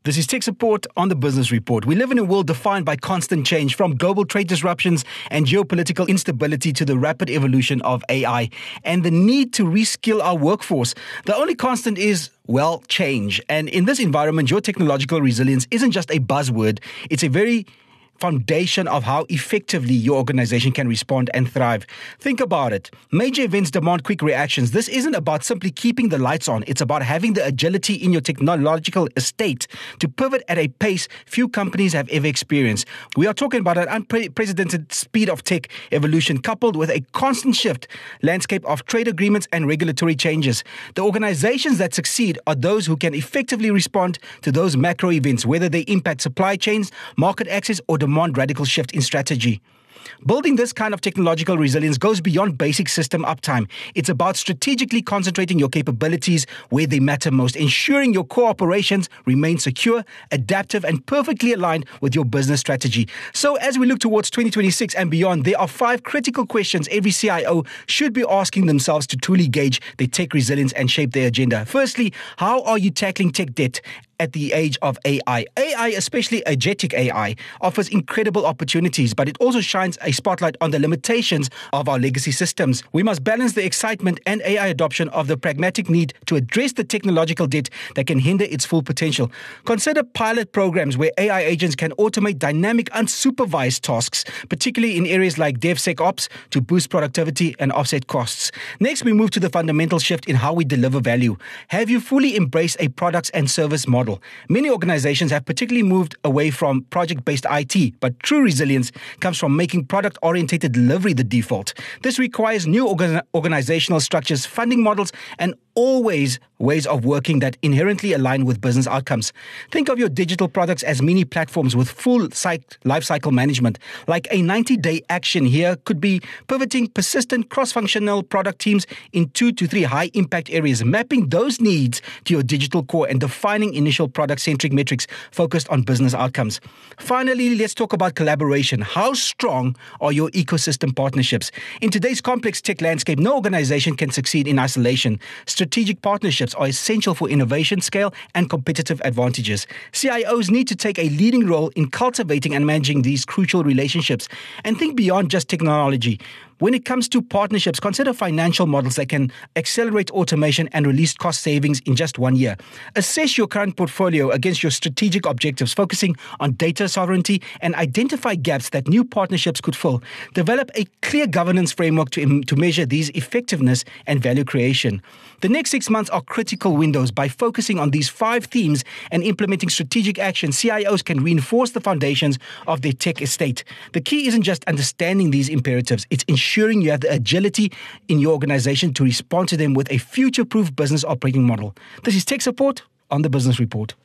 This is Tech Support on the Business Report. We live in a world defined by constant change, from global trade disruptions and geopolitical instability to the rapid evolution of AI and the need to reskill our workforce. The only constant is, well, change. And in this environment, your technological resilience isn't just a buzzword. It's a very foundation of how effectively your organization can respond and thrive. Think about it. Major events demand quick reactions. This isn't about simply keeping the lights on. It's about having the agility in your technological estate to pivot at a pace few companies have ever experienced. We are talking about an unprecedented speed of tech evolution coupled with a constant shift landscape of trade agreements and regulatory changes. The organizations that succeed are those who can effectively respond to those macro events, whether they impact supply chains, market access, or demand radical shift in strategy. Building this kind of technological resilience goes beyond basic system uptime. It's about strategically concentrating your capabilities where they matter most, ensuring your core operations remain secure, adaptive, and perfectly aligned with your business strategy. So as we look towards 2026 and beyond, there are 5 critical questions every CIO should be asking themselves to truly gauge their tech resilience and shape their agenda. Firstly, how are you tackling tech debt at the age of AI? AI, especially agentic AI, offers incredible opportunities, but it also shines a spotlight on the limitations of our legacy systems. We must balance the excitement and AI adoption of the pragmatic need to address the technological debt that can hinder its full potential. Consider pilot programs where AI agents can automate dynamic, unsupervised tasks, particularly in areas like DevSecOps, to boost productivity and offset costs. Next, we move to the fundamental shift in how we deliver value. Have you fully embraced a products and service model? Many organizations have particularly moved away from project-based IT, but true resilience comes from making product-oriented delivery the default. This requires new organizational structures, funding models, and always ways of working that inherently align with business outcomes. Think of your digital products as mini platforms with full lifecycle management. Like a 90-day action here could be pivoting persistent cross-functional product teams in 2 to 3 high-impact areas, mapping those needs to your digital core and defining initial product-centric metrics focused on business outcomes. Finally, let's talk about collaboration. How strong are your ecosystem partnerships? In today's complex tech landscape, no organization can succeed in isolation. Strategic partnerships are essential for innovation, scale, and competitive advantages. CIOs need to take a leading role in cultivating and managing these crucial relationships and think beyond just technology. When it comes to partnerships, consider financial models that can accelerate automation and release cost savings in just 1 year. Assess your current portfolio against your strategic objectives, focusing on data sovereignty, and identify gaps that new partnerships could fill. Develop a clear governance framework to measure these effectiveness and value creation. The next 6 months are critical windows. By focusing on these 5 themes and implementing strategic action, CIOs can reinforce the foundations of their tech estate. The key isn't just understanding these imperatives, it's ensuring you have the agility in your organization to respond to them with a future-proof business operating model. This is Tech Support on the Business Report.